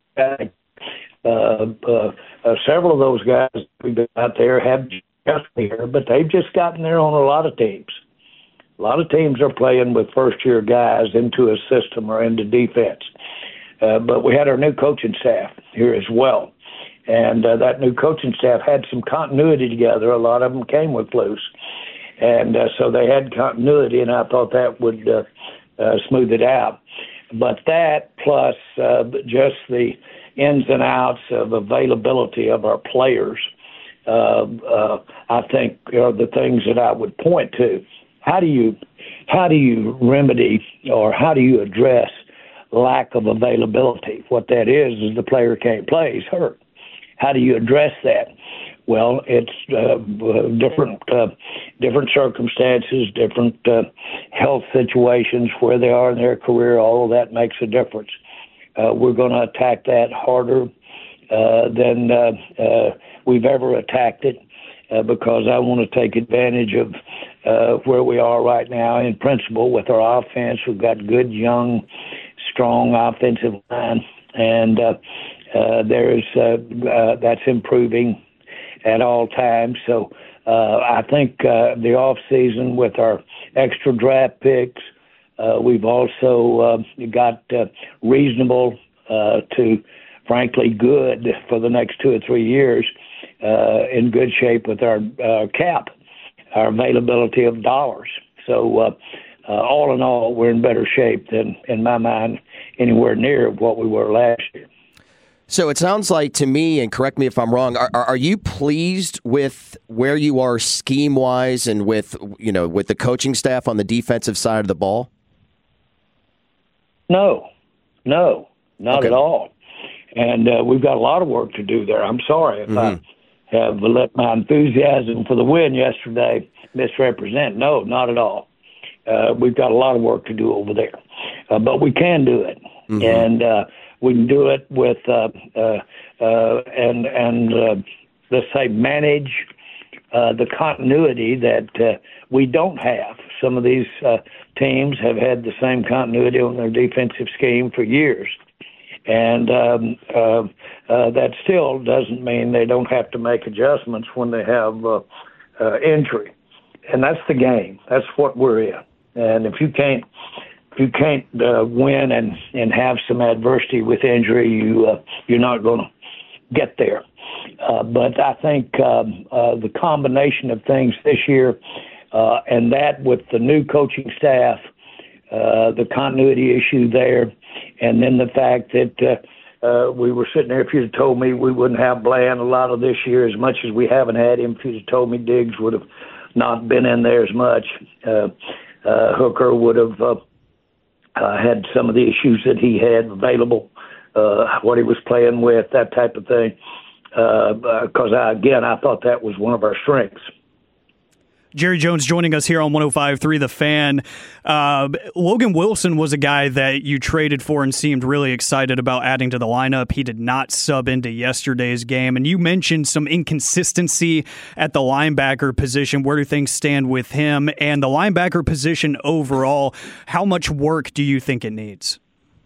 uh, uh, uh, several of those guys we've been out there have just here, but they've just gotten there on a lot of teams. A lot of teams are playing with first-year guys into a system or into defense. Uh, but we had our new coaching staff here as well. And uh, that new coaching staff had some continuity together. A lot of them came with Luce. And uh, so they had continuity, and I thought that would uh, uh, smooth it out. But that plus uh, just the ins and outs of availability of our players, uh, uh, I think are the things that I would point to. How do you, how do you remedy or how do you address lack of availability? What that is is the player can't play, he's hurt. How do you address that? Well, it's uh, different uh, different circumstances, different uh, health situations, where they are in their career. All of that makes a difference. Uh, we're going to attack that harder uh, than uh, uh, we've ever attacked it uh, because I want to take advantage of uh, where we are right now in principle with our offense. We've got good, young, strong offensive line, and uh, uh, there's uh, uh, that's improving at all times. So uh, I think uh, the off season with our extra draft picks, uh, we've also uh, got uh, reasonable uh, to, frankly, good for the next two or three years. Uh, in good shape with our uh, cap, our availability of dollars. So. Uh, Uh, all in all, we're in better shape than, in my mind, anywhere near what we were last year. So it sounds like to me, and correct me if I'm wrong, are, are you pleased with where you are scheme-wise and with, you know, with the coaching staff on the defensive side of the ball? No, no, not Okay. at all. And uh, we've got a lot of work to do there. I'm sorry if Mm-hmm. I have let my enthusiasm for the win yesterday misrepresent. No, not at all. Uh, we've got a lot of work to do over there. Uh, but we can do it. Mm-hmm. And uh, we can do it with, uh, uh, uh, and, and uh, let's say, manage uh, the continuity that uh, we don't have. Some of these uh, teams have had the same continuity on their defensive scheme for years. And um, uh, uh, that still doesn't mean they don't have to make adjustments when they have uh, uh, injury. And that's the game. That's what we're in. And if you can't If you can't uh, win and, and have some adversity with injury, you, uh, you're not going to get there. Uh, but I think um, uh, the combination of things this year uh, and that with the new coaching staff, uh, the continuity issue there, and then the fact that uh, uh, we were sitting there, if you'd have told me we wouldn't have Bland a lot of this year as much as we haven't had him, if you'd have told me Diggs would have not been in there as much, uh, uh, Hooker would have uh, Uh, had some of the issues that he had available, uh, what he was playing with, that type of thing. Because, uh, again, I thought that was one of our strengths. Jerry Jones joining us here on one oh five point three The Fan. Uh, Logan Wilson was a guy that you traded for and seemed really excited about adding to the lineup. He did not sub into yesterday's game. And you mentioned some inconsistency at the linebacker position. Where do things stand with him? And the linebacker position overall, how much work do you think it needs?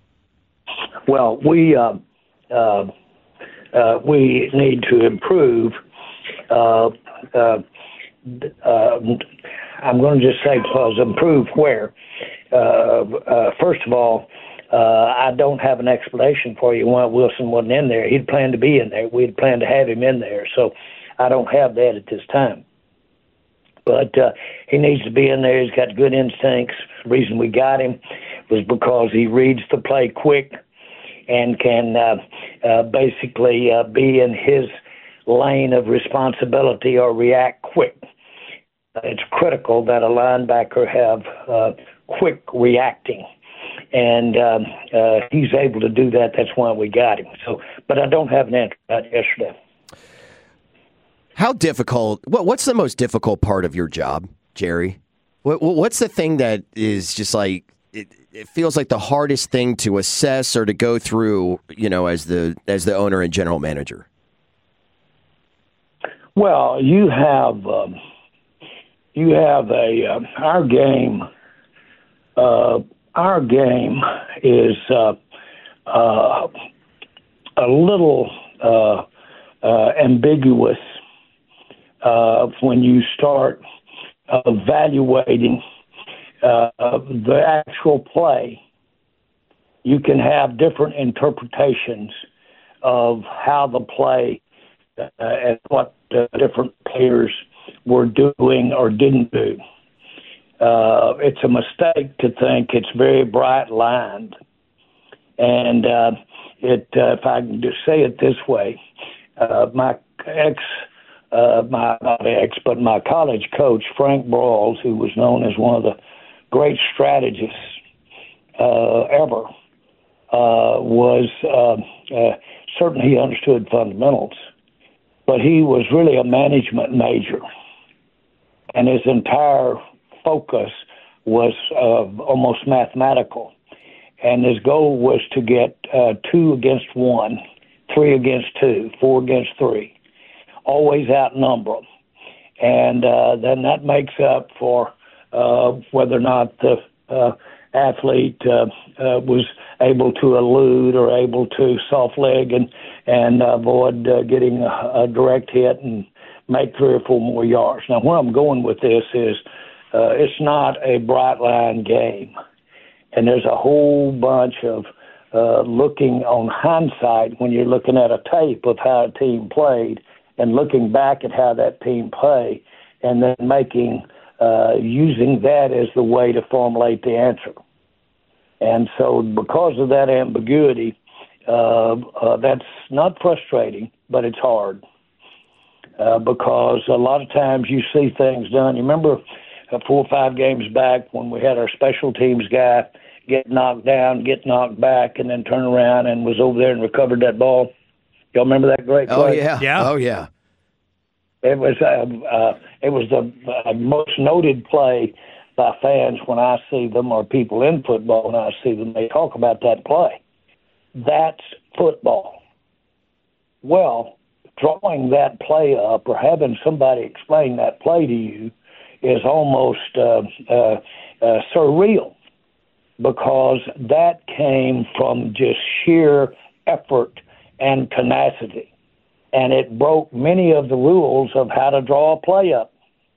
Well, we uh, uh, uh, we need to improve uh, uh Uh, I'm going to just say, because improve where? Uh, uh, first of all, uh, I don't have an explanation for you why Wilson wasn't in there. He'd planned to be in there. We'd planned to have him in there. So I don't have that at this time. But uh, he needs to be in there. He's got good instincts. The reason we got him was because he reads the play quick and can uh, uh, basically uh, be in his lane of responsibility or react quick. It's critical that a linebacker have uh, quick reacting, and um, uh, he's able to do that. That's why we got him. So, but I don't have an answer to that yesterday. How difficult? What, what's the most difficult part of your job, Jerry? What, what's the thing that is just like it, it feels like the hardest thing to assess or to go through? You know, as the as the owner and general manager. Well, you have um, you have a uh, our game. Uh, our game is uh, uh, a little uh, uh, ambiguous uh, when you start evaluating uh, the actual play. You can have different interpretations of how the play uh, and what uh, different players were doing or didn't do. Uh, it's a mistake to think it's very bright lined. And uh, it, uh, if I can just say it this way, uh, my ex, uh, my not ex, but my college coach, Frank Broyles, who was known as one of the great strategists uh, ever, uh, was uh, uh, certainly he understood fundamentals, but he was really a management major, and his entire focus was uh, almost mathematical. And his goal was to get uh, two against one, three against two, four against three, always outnumber them. And uh, then that makes up for uh, whether or not the uh, athlete uh, uh, was able to elude or able to soft leg and, and avoid uh, getting a, a direct hit and make three or four more yards. Now, where I'm going with this is uh, it's not a bright line game. And there's a whole bunch of uh, looking on hindsight when you're looking at a tape of how a team played and looking back at how that team played and then making, uh, using that as the way to formulate the answer. And so because of that ambiguity, uh, uh, that's not frustrating, but it's hard uh, because a lot of times you see things done. You remember uh, four or five games back when we had our special teams guy get knocked down, get knocked back, and then turn around and was over there and recovered that ball? Y'all remember that great play? Oh, yeah. Yeah. Oh, yeah. It was uh, uh, it was the uh, most noted play by fans when I see them, or people in football when I see them. They talk about that play. That's football. Well, drawing that play up or having somebody explain that play to you is almost uh, uh, uh, surreal, because that came from just sheer effort and tenacity. And it broke many of the rules of how to draw a play up,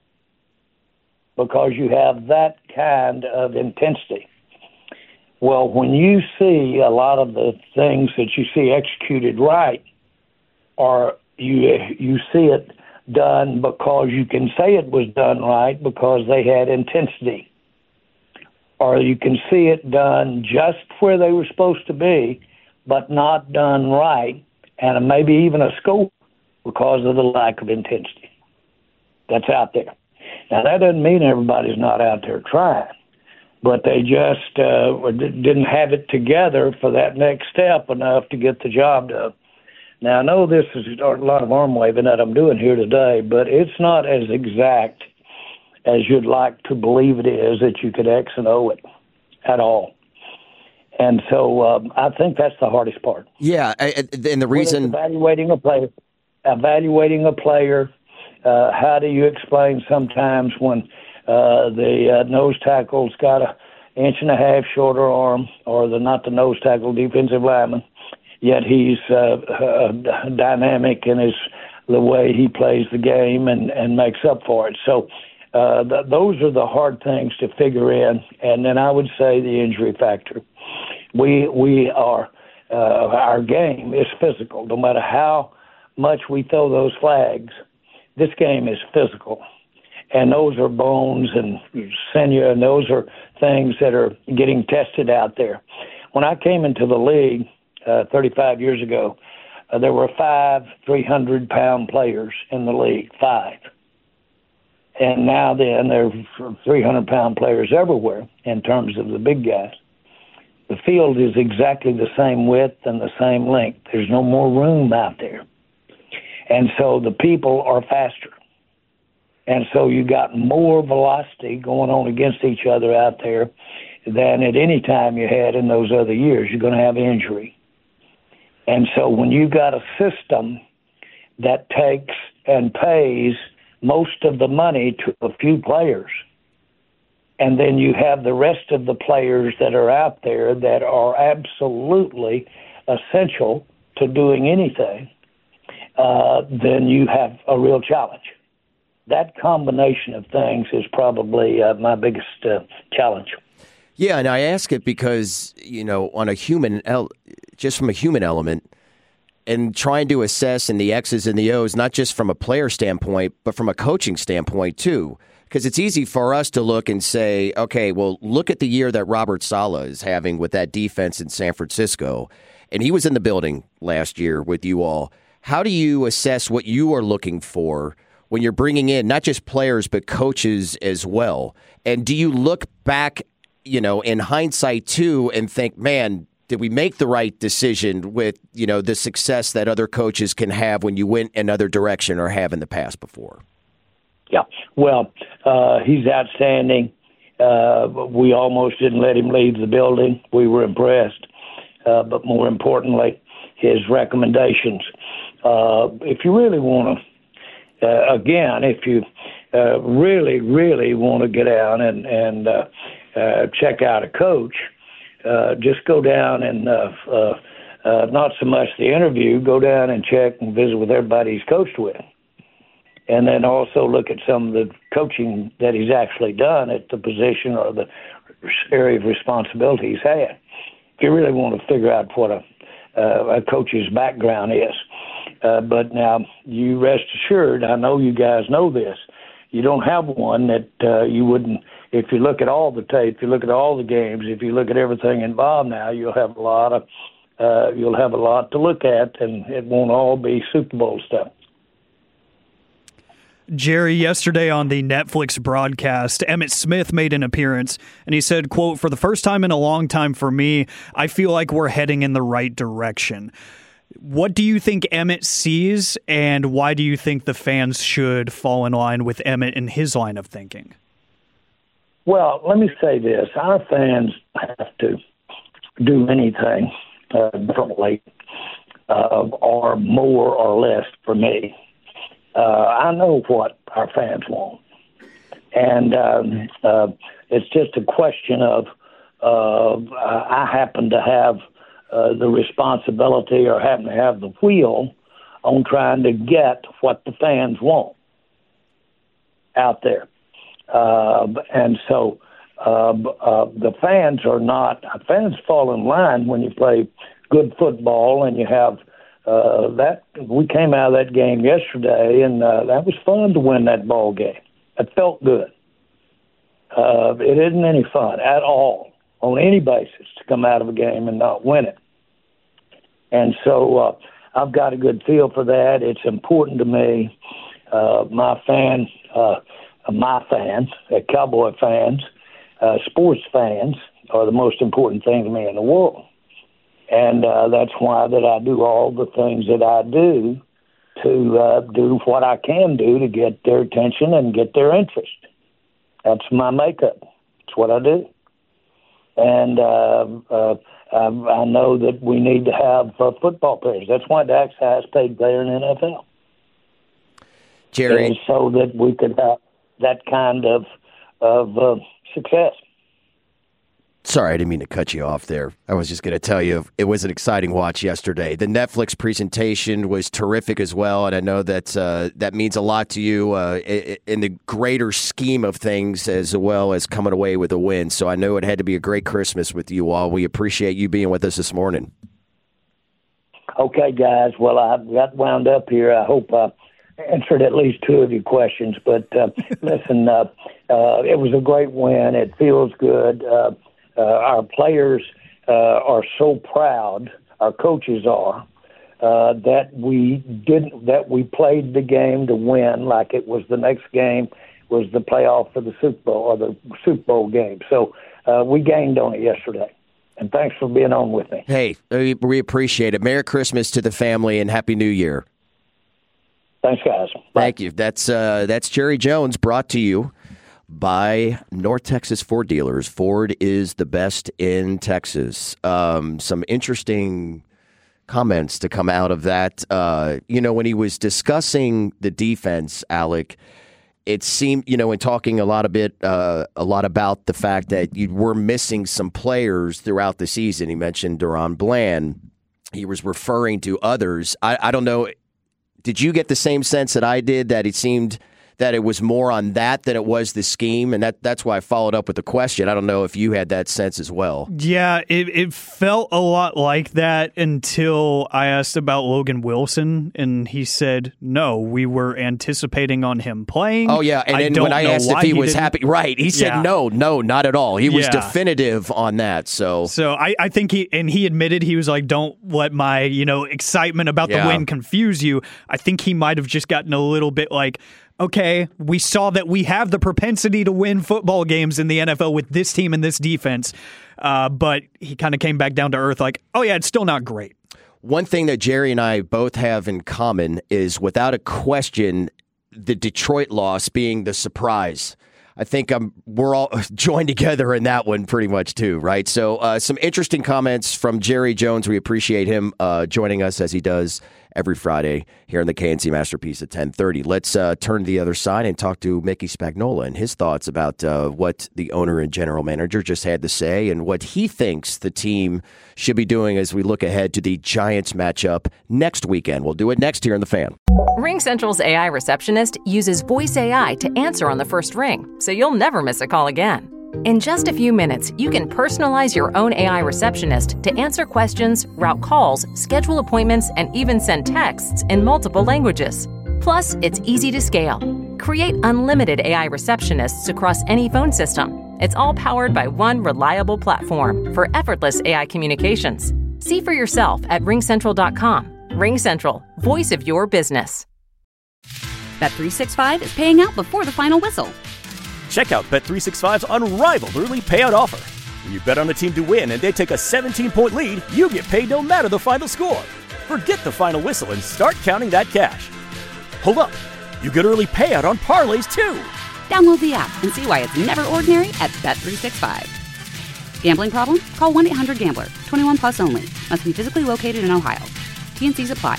because you have that kind of intensity. Well, when you see a lot of the things that you see executed right, or you you see it done because you can say it was done right because they had intensity, or you can see it done just where they were supposed to be, but not done right, and maybe even a score because of the lack of intensity that's out there. Now, that doesn't mean everybody's not out there trying, but they just uh, didn't have it together for that next step enough to get the job done. Now, I know this is a lot of arm waving that I'm doing here today, but it's not as exact as you'd like to believe it is, that you could X and O it at all. And so um, I think that's the hardest part. Yeah, I, and the reason evaluating a player, evaluating a player. Uh, how do you explain sometimes when uh, the uh, nose tackle's got a inch and a half shorter arm, or the not the nose tackle, defensive lineman, yet he's uh, uh, dynamic in his the way he plays the game and, and makes up for it. So uh, th- those are the hard things to figure in. And then I would say the injury factor. We we are uh, our game is physical. No matter how much we throw those flags, this game is physical, and those are bones and sinew, and those are things that are getting tested out there. When I came into the league uh, thirty-five years ago, uh, there were five three hundred pound players in the league, five. And now then, there are three hundred pound players everywhere in terms of the big guys. The field is exactly the same width and the same length. There's no more room out there. And so the people are faster. And so you got more velocity going on against each other out there than at any time you had in those other years. You're going to have injury. And so when you've got a system that takes and pays most of the money to a few players, and then you have the rest of the players that are out there that are absolutely essential to doing anything, uh, then you have a real challenge. That combination of things is probably uh, my biggest uh, challenge. Yeah, and I ask it because, you know, on a human, el- just from a human element, and trying to assess in the X's and the O's, not just from a player standpoint, but from a coaching standpoint, too. Because it's easy for us to look and say, okay, well, look at the year that Robert Saleh is having with that defense in San Francisco. And he was in the building last year with you all. How do you assess what you are looking for when you're bringing in not just players, but coaches as well? And do you look back, you know, in hindsight, too, and think, man, did we make the right decision with, you know, the success that other coaches can have when you went another direction or have in the past before? Yeah, well, uh, he's outstanding. Uh, we almost didn't let him leave the building. We were impressed. Uh, but more importantly, his recommendations. Uh, if you really want to, uh, again, if you uh, really, really want to get out and, and uh, uh, check out a coach, uh, just go down and uh, uh, uh, not so much the interview, go down and check and visit with everybody he's coached with. And then also look at some of the coaching that he's actually done at the position or the area of responsibility he's had. If you really want to figure out what a, uh, a coach's background is. Uh, but now, you rest assured, I know you guys know this, you don't have one that uh, you wouldn't, if you look at all the tape, if you look at all the games, if you look at everything involved now, you'll have a lot of uh, you'll have a lot to look at, and it won't all be Super Bowl stuff. Jerry, yesterday on the Netflix broadcast, Emmitt Smith made an appearance, and he said, quote, "For the first time in a long time for me, I feel like we're heading in the right direction." What do you think Emmitt sees, and why do you think the fans should fall in line with Emmitt in his line of thinking? Well, let me say this. Our fans have to do anything uh, differently uh, or more or less for me. Uh, I know what our fans want. And um, uh, it's just a question of uh, I happen to have uh, the responsibility or happen to have the wheel on trying to get what the fans want out there. Uh, and so uh, uh, the fans are not – fans fall in line when you play good football and you have – Uh, that we came out of that game yesterday, and uh, that was fun to win that ball game. It felt good. Uh, it isn't any fun at all on any basis to come out of a game and not win it. And so uh, I've got a good feel for that. It's important to me. Uh, my fans, uh, my fans, uh, Cowboy fans, uh, sports fans are the most important thing to me in the world. And uh, that's why that I do all the things that I do to uh, do what I can do to get their attention and get their interest. That's my makeup. It's what I do. And uh, uh, I, I know that we need to have uh, football players. That's why Dak's the highest paid player in the N F L. Jerry. And so that we could have that kind of, of uh, success. Sorry, I didn't mean to cut you off there. I was just going to tell you it was an exciting watch yesterday. The Netflix presentation was terrific as well, and I know that uh, that means a lot to you uh, in the greater scheme of things as well as coming away with a win. So I know it had to be a great Christmas with you all. We appreciate you being with us this morning. Okay, guys. Well, I got wound up here. I hope I answered at least two of your questions. But uh, listen, uh, uh, it was a great win. It feels good. Uh, Uh, our players uh, are so proud, our coaches are, uh, that we didn't, that we played the game to win like it was the next game was the playoff for the Super Bowl or the Super Bowl game. So uh, we gained on it yesterday. And thanks for being on with me. Hey, we appreciate it. Merry Christmas to the family and Happy New Year. Thanks, guys. Bye. Thank you. That's uh, that's Jerry Jones, brought to you by North Texas Ford Dealers. Ford is the best in Texas. Um, some interesting comments to come out of that. Uh, you know, when he was discussing the defense, Alec, it seemed, you know, in talking a lot a bit, uh, a lot about the fact that you were missing some players throughout the season. He mentioned Deron Bland. He was referring to others. I, I don't know. Did you get the same sense that I did, that it seemed that it was more on that than it was the scheme? And that that's why I followed up with the question. I don't know if you had that sense as well. Yeah, it, it felt a lot like that until I asked about Logan Wilson, and he said, no, we were anticipating on him playing. Oh, yeah, and then I when I asked if he, he was didn't. happy, right, he said, yeah. no, no, not at all. He was yeah. definitive on that. So so I, I think he, and he admitted, he was like, don't let my, you know, excitement about yeah. the win confuse you. I think he might have just gotten a little bit like, okay, we saw that we have the propensity to win football games in the N F L with this team and this defense, uh, but he kind of came back down to earth like, oh, yeah, it's still not great. One thing that Jerry and I both have in common is, without a question, the Detroit loss being the surprise. I think I'm, we're all joined together in that one pretty much too, right? So uh, some interesting comments from Jerry Jones. We appreciate him uh, joining us as he does every Friday here in the K N C Masterpiece at ten thirty. Let's uh, turn to the other side and talk to Mickey Spagnola and his thoughts about uh, what the owner and general manager just had to say and what he thinks the team should be doing as we look ahead to the Giants matchup next weekend. We'll do it next here in The Fan. RingCentral's A I receptionist uses voice A I to answer on the first ring, so you'll never miss a call again. In just a few minutes, you can personalize your own A I receptionist to answer questions, route calls, schedule appointments, and even send texts in multiple languages. Plus, it's easy to scale. Create unlimited A I receptionists across any phone system. It's all powered by one reliable platform for effortless A I communications. See for yourself at ring central dot com. RingCentral, voice of your business. Bet three sixty-five is paying out before the final whistle. Check out Bet three sixty-five's unrivaled early payout offer. When you bet on a team to win and they take a seventeen-point lead, you get paid no matter the final score. Forget the final whistle and start counting that cash. Hold up. You get early payout on parlays, too. Download the app and see why it's never ordinary at Bet three sixty-five. Gambling problem? Call one eight hundred gambler. twenty-one plus only. Must be physically located in Ohio. T and C's apply.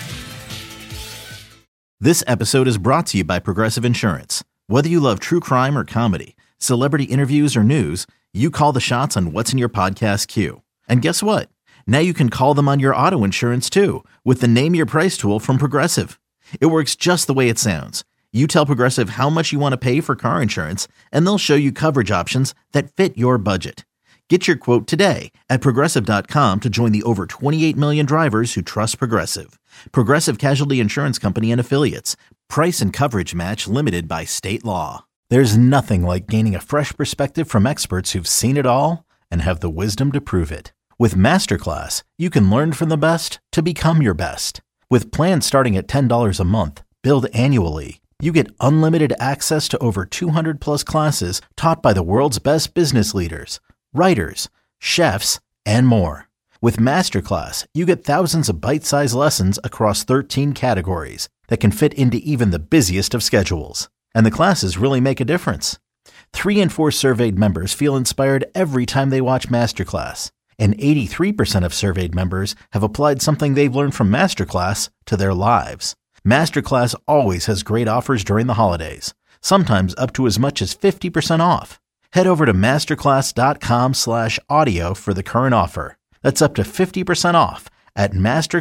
This episode is brought to you by Progressive Insurance. Whether you love true crime or comedy, celebrity interviews or news, you call the shots on what's in your podcast queue. And guess what? Now you can call them on your auto insurance too with the Name Your Price tool from Progressive. It works just the way it sounds. You tell Progressive how much you want to pay for car insurance, and they'll show you coverage options that fit your budget. Get your quote today at Progressive dot com to join the over twenty-eight million drivers who trust Progressive. Progressive Casualty Insurance Company and Affiliates. Price and coverage match limited by state law. There's nothing like gaining a fresh perspective from experts who've seen it all and have the wisdom to prove it. With Masterclass, you can learn from the best to become your best. With plans starting at ten dollars a month, billed annually, you get unlimited access to over two hundred plus classes taught by the world's best business leaders, writers, chefs, and more. With Masterclass, you get thousands of bite-sized lessons across thirteen categories that can fit into even the busiest of schedules. And the classes really make a difference. Three in four surveyed members feel inspired every time they watch Masterclass. And eighty-three percent of surveyed members have applied something they've learned from Masterclass to their lives. Masterclass always has great offers during the holidays, sometimes up to as much as fifty percent off. Head over to masterclass.com slash audio for the current offer. That's up to fifty percent off at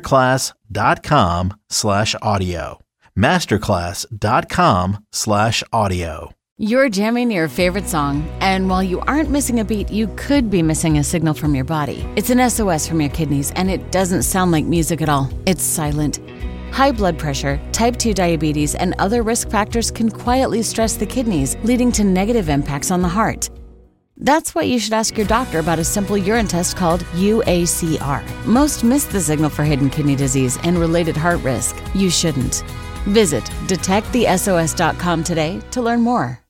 masterclass.com slash audio. Masterclass.com slash audio. You're jamming your favorite song, and while you aren't missing a beat, you could be missing a signal from your body. It's an S O S from your kidneys, and it doesn't sound like music at all. It's silent. High blood pressure, type two diabetes, and other risk factors can quietly stress the kidneys, leading to negative impacts on the heart. That's why you should ask your doctor about a simple urine test called U A C R. Most miss the signal for hidden kidney disease and related heart risk. You shouldn't. Visit detect the S O S dot com today to learn more.